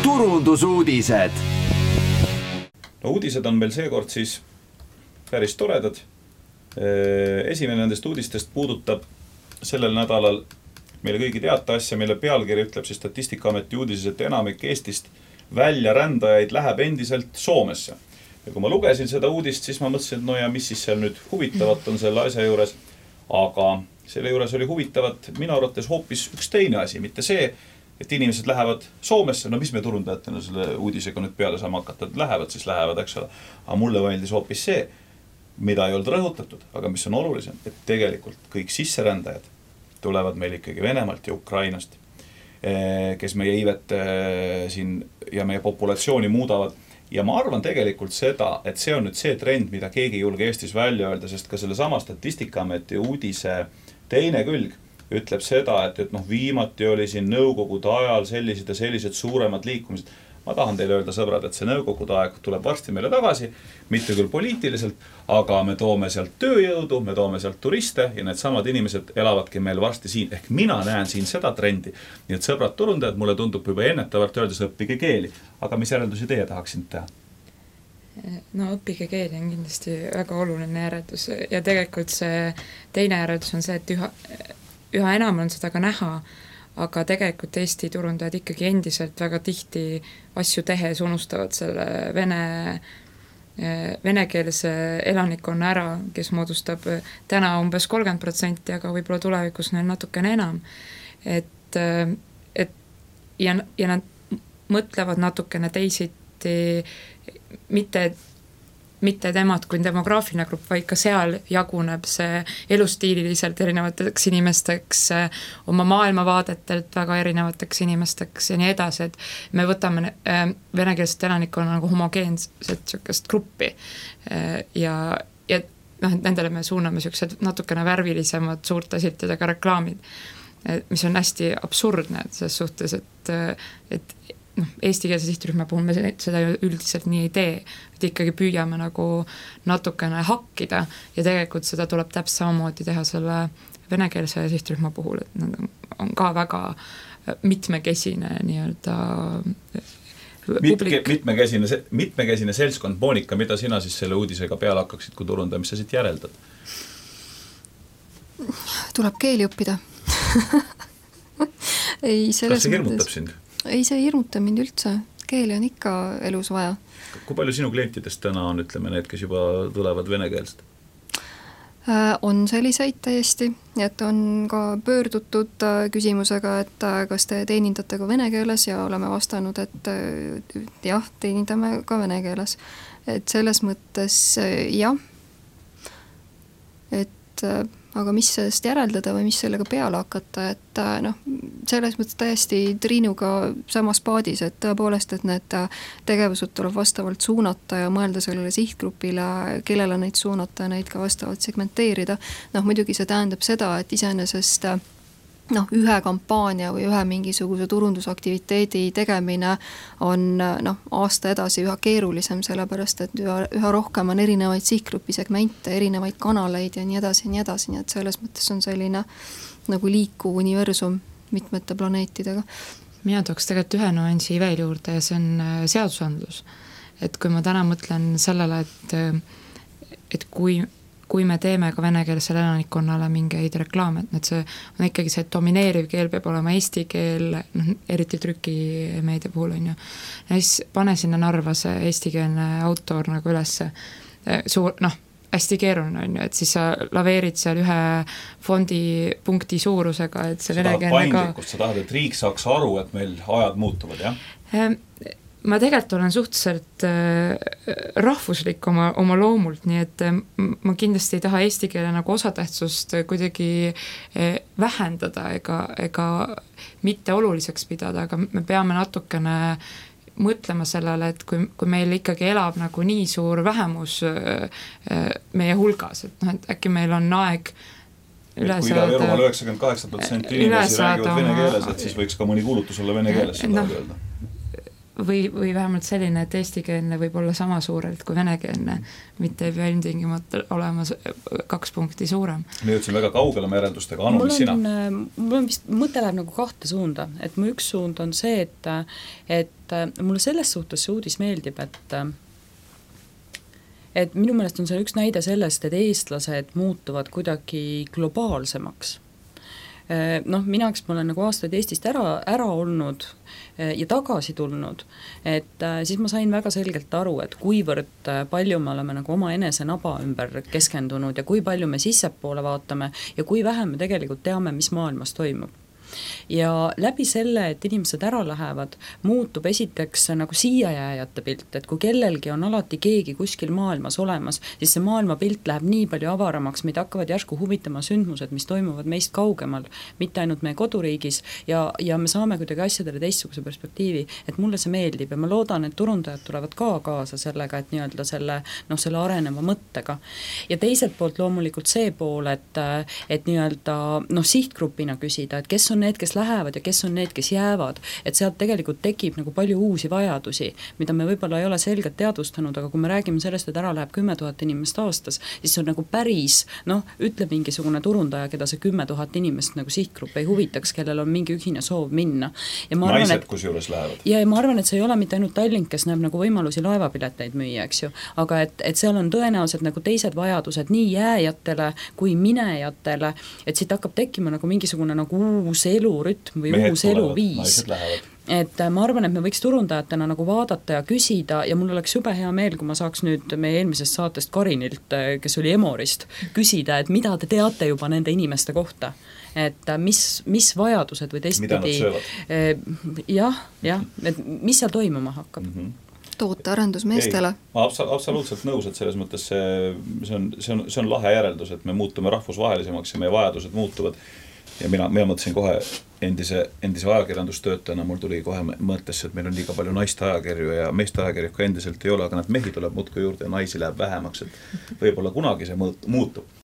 turundusuudised. No uudised on meil seekord siis päris toredad. Esimene nendest uudistest puudutab sellel nädalal meile kõigi teata asja, mille pealkiri ütleb siis Statistikaameti uudises, et enamik Eestist väljarändajaid läheb endiselt Soomesse. Ja kui ma lugesin seda uudist, siis ma mõtlesin, et no ja mis siis seal nüüd huvitavat on selle asja juures. Aga selle juures oli huvitavat minu arvates hoopis üks teine asi, mitte see, et inimesed lähevad Soomesse. No mis me turundajatena selle uudisega nüüd peale saame hakata, et lähevad, eks ole. Aga mulle vaidlis hoopis see, mida ei olnud rõhutatud, aga mis on olulisem, et tegelikult kõik sisserändajad tulevad meil ikkagi Venemaalt ja Ukrainast, kes meie iivet siin ja meie populatsiooni muudavad. Ja ma arvan tegelikult seda, et see on nüüd see trend, mida keegi ei julge Eestis välja öelda, sest ka selle sama Statistikaameti uudise teine külg ütleb seda, et viimati oli siin nõukogude ajal sellised suuremad liikumised. Ma tahan teile öelda, sõbrad, et see nõukogude aeg tuleb varsti meile tagasi, mitte küll poliitiliselt, aga me toome sealt tööjõudu, me toome sealt turiste ja need samad inimesed elavadki meil varsti siin. Ehk mina näen siin seda trendi. Nii et sõbrad turundajad, mulle tundub juba ennetavalt öeldes õppige keeli. Aga mis järeldusi teie tahaksin teha? No õppige keeli on kindlasti väga oluline järeldus ja tegelikult see teine järeldus on see, et üha enam on seda ka näha, aga tegelikult Eesti turundajad ikkagi endiselt väga tihti asju tehes unustavad selle venekeelse elanikkonna ära, kes moodustab täna umbes 30%, aga võib-olla tulevikus neil natukene enam. Ja nad mõtlevad natukene teisiti, mitte temad kui demograafiline grupp, vaid ka seal jaguneb see elustiililiselt erinevateks inimesteks, oma maailmavaadetelt väga erinevateks inimesteks ja nii edasi, et me võtame venekeelset elanikkonna nagu homogeenset gruppi ja nendele me suuname sellised natukene värvilisemad suurte siltidega reklaamid, mis on hästi absurdne selles suhtes, et eestikeelse sihtrühma puhul me seda üldiselt nii ei tee, et ikkagi püüame nagu natukene hakkida ja tegelikult seda tuleb täpselt samamoodi teha selle venekeelse sihtrühma puhul, et nad on ka väga mitmekesine nii-öelda mitmekesine seltskond. Monika, mida sina siis selle uudisega peale hakkaksid, kui turunda, mis sa siit järeldad? Tuleb keeli õppida. Kas see hirmutab sind? Ei, see ei hirmuta mind üldse. Keeli on ikka elus vaja. Kui palju sinu klientidest täna on, ütleme, need, kes juba tulevad venekeelst? On selliseid täiesti, et on ka pöördutud küsimusega, et kas te teenindate ka vene keeles ja oleme vastanud, et jah, teenindame ka vene keeles. Et selles mõttes jah, et aga mis sellest järeldada või mis sellega peale hakata, et selles mõttes täiesti Triinuga samas paadis, et tõepoolest, et need tegevused tuleb vastavalt suunata ja mõelda sellele sihtgrupile, kellele neid suunata ja neid ka vastavalt segmenteerida. Muidugi see tähendab seda, et iseenesest ühe kampaania või ühe mingisuguse turundusaktiviteedi tegemine on aasta edasi üha keerulisem, sellepärast, et üha rohkem on erinevaid sihtgrupi segmente, erinevaid kanaleid ja nii edasi, nii et selles mõttes on selline nagu liikuv universum mitmete planeetidega. Mina tooks tegelikult ühe nuansi veel juurde ja see on seadusandlus. Et kui ma täna mõtlen sellele, et kui me teeme ka venekeelsele elanikkonnale mingeid reklaame, et see on ikkagi see domineeriv keel peab olema eesti keel, eriti trükimeedia puhul on ju. Ja siis pane sinna Narva see eestikeelne autor nagu ülesse. Hästi keeruline on ju, et siis sa laveerid seal ühe fondi punkti suurusega, et see venekeelne ka... Sa tahad, et riik saaks aru, et meil ajad muutuvad, jah? Ma tegelikult olen suhteliselt rahvuslik oma loomult, nii et ma kindlasti ei taha eesti keele nagu osatähtsust kuidagi vähendada ega mitte oluliseks pidada, aga me peame natukene mõtlema sellele, et kui meil ikkagi elab nagu nii suur vähemus meie hulgas, et äkki meil on aeg kui Ida-Virumaal 98% inimesi räägivad vene keeles, et siis võiks ka mõni kuulutus olla vene keeles, seda öelda. või vähemalt selline, et eestikeelne võib olla sama suurelt kui venekeelne, mitte ei pea ilmtingimata olema 2 punkti suurem. Me jõudsime väga kaugele oma järeldustega, Anu, mis sina? Mul on vist, mõte läheb nagu 2 suunda, et mu üks suund on see, et mulle selles suhtes see uudis meeldib, et minu meelest on see üks näide sellest, et eestlased muutuvad kuidagi globaalsemaks. Noh, minaks ma olen nagu aastaid Eestist ära olnud ja tagasi tulnud, et siis ma sain väga selgelt aru, et kuivõrd palju me oleme nagu oma enese naba ümber keskendunud ja kui palju me sissepoole vaatame ja kui vähe me tegelikult teame, mis maailmas toimub. Ja läbi selle, et inimesed ära lähevad, muutub esiteks nagu siia jääjate pilt, et kui kellelgi on alati keegi kuskil maailmas olemas, siis see maailmapilt läheb nii palju avaramaks, meid hakkavad järsku huvitama sündmused, mis toimuvad meist kaugemal, mitte ainult meie koduriigis ja me saame kuidagi asjadele teistsuguse perspektiivi, et mulle see meeldib ja ma loodan, et turundajad tulevad ka kaasa sellega, et nii-öelda selle areneva mõttega. Ja teiselt poolt loomulikult see pool, et nii-öelda sihtgrupina küsida, et kes on need, kes lähevad ja kes on need, kes jäävad, et sealt tegelikult tekib nagu palju uusi vajadusi, mida me võib-olla ei ole selgelt teadvustanud, aga kui me räägime sellest, et ära läheb 10 000 inimest aastas, siis see on nagu päris, ütleb mingisugune turundaja, keda see 10 000 inimest nagu sihtgrupp ei huvitaks, kellel on mingi ühine soov minna. Ja ma arvan, naised, kus juures lähevad. Ja ma arvan, et see ei ole mitte ainult Tallink, kes näeb nagu võimalusi laevapileteid müüa, eks ju, aga et seal on tõenäoliselt nagu teised vajadused nii jääjatele kui minejatele, et siit hakkab tekkima nagu mingisugune nagu uus elurütm või mehed uus tulevad, eluviis. naised lähevad. Et ma arvan, et me võiks turundajatena nagu vaadata ja küsida ja mul oleks jube hea meel, kui ma saaks nüüd meie eelmisest saatest Karinilt, kes oli Emorist, küsida, et mida te teate juba nende inimeste kohta. Et mis vajadused või teistpidi jah, et mis seal toimuma hakkab. Tootearendus meestele. Ma absoluutselt nõus, et selles mõttes see on lahe järeldus, et me muutume rahvusvahelisemaks ja meie vajadused muutuvad. Ja mina mõtlesin kohe endise ajakirjandustöötajana, mul tuli kohe mõttesse, et meil on liiga palju naiste ajakirju ja meeste ajakirju ka endiselt ei ole, aga need mehi tuleb muudkui juurde ja naisi läheb vähemaks, et võib-olla kunagi see muutub.